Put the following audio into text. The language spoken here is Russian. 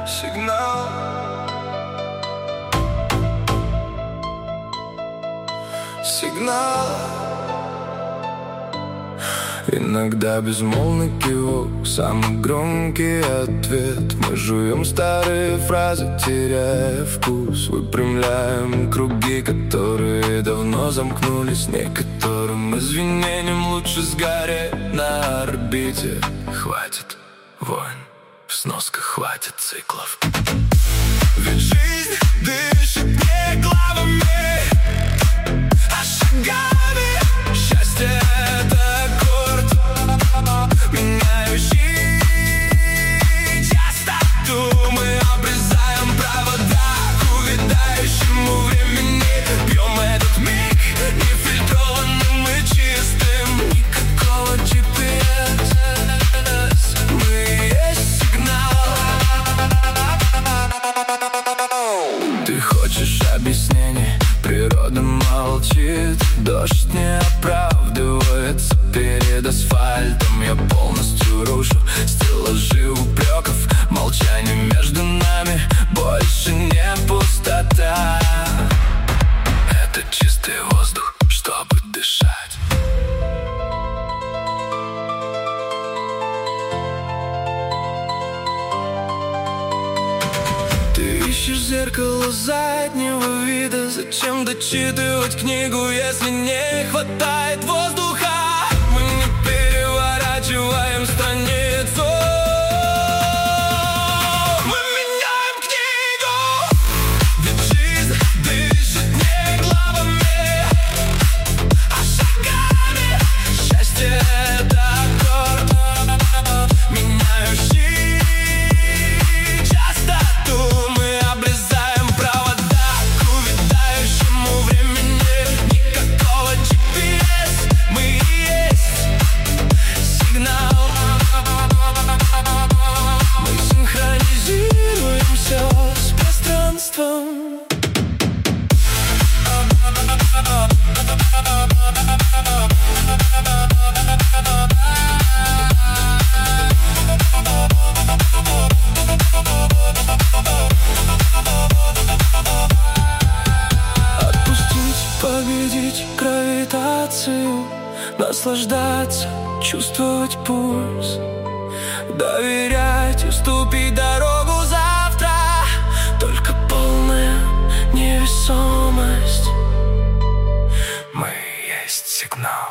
сигнал. Сигнал. Иногда безмолвный кивок, самый громкий ответ. Мы жуем старые фразы, теряя вкус. Выпрямляем круги, которые давно замкнулись. Некоторым извинениям лучше сгореть на орбите. Хватит войн, в сносках хватит циклов. Ведь жизнь дышит не главами, а шагами. Счастье — это аккорд, меняющий частоту. Мы обрезаем провода к увядающему времени. Пьем этот миг нефильтрованным и чистым. Никакого GPS, мы есть сигнал. Ты хочешь объяснений, природа молчит. Дождь не оправдывается перед асфальтом. Я полностью рушу стеллажи упреков. Молчание между нами больше не пустота. Это чистый воздух, чтобы дышать. Ты ищешь зеркало заднего вида. Зачем дочитывать книгу, если не хватает воздуха? Мы не переворачиваем страницу, мы меняем книгу. Ведь жизнь дышит не главами, а шагами. Счастье — это аккорд, меняющий частоту. Мы обрезаем провода к увядающему времени. Никакого GPS, мы есть сигнал. Мы синхронизируемся с пространством. Победить гравитацию, наслаждаться, чувствовать пульс, доверять, уступить дорогу завтра. Только полная невесомость. Мы есть сигнал.